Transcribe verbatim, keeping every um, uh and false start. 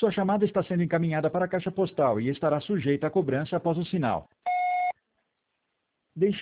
Sua chamada está sendo encaminhada para a caixa postal e estará sujeita a cobrança após o sinal. Deixe